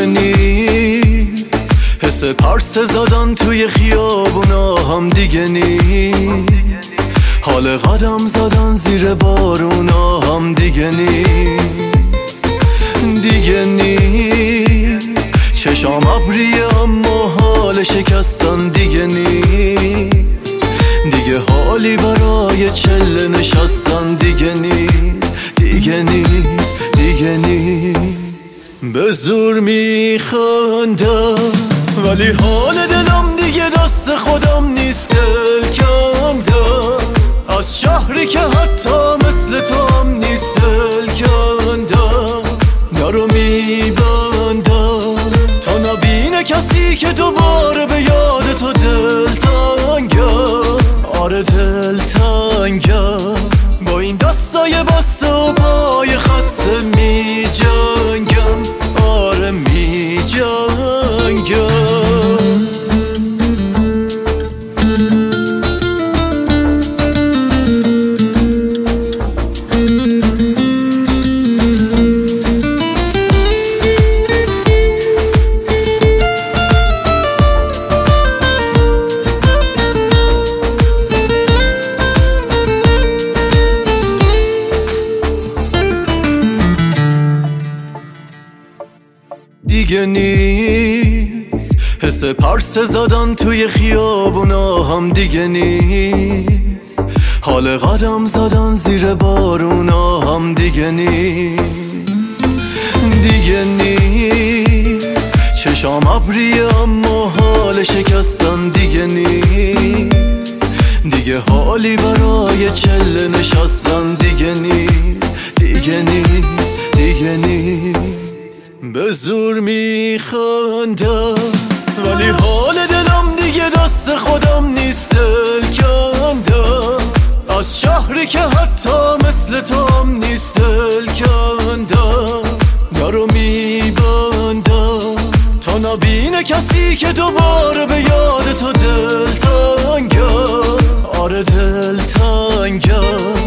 نیست، حس پرسه زدن توی خیابونا هم دیگه نیست، حال قدم زدن زیر بارونا هم دیگه نیست، دیگه نیست. چشام ابریه اما حال شکستن دیگه نیست، دیگه حالی برای چله نشستن دیگه نیست، دیگه نیست، دیگه نیست. به زور میخندم ولی حال دلم دیگه دست خودم نیست، دل کندم از شهری که حتی مثل تو هم نیست، دل کندم درو میبندم تا نبینه کسی که دوباره به یاد تو دل تنگم، آره دل تنگم. با این دستای بسته و پای خسته می جنگم، آره می جنگم. دیگه نیست، حس پرسه زدن توی خیابونا هم دیگه نیست، حال قدم زدن زیر بارونا هم دیگه نیست، دیگه نیست. چشام ابریه اما حال شکستن دیگه نیست، دیگه حالی برای چله نشستن دیگه نیست، دیگه نیست، دیگه نیست. به زور میخندم ولی حال دلم دیگه دست خودم نیست، دل کندم از شهری که حتی مثل تو هم نیست، دل کندم درو میبندم تا نبینه کسی که دوباره به یاد تو دل تنگم، آره دل تنگم.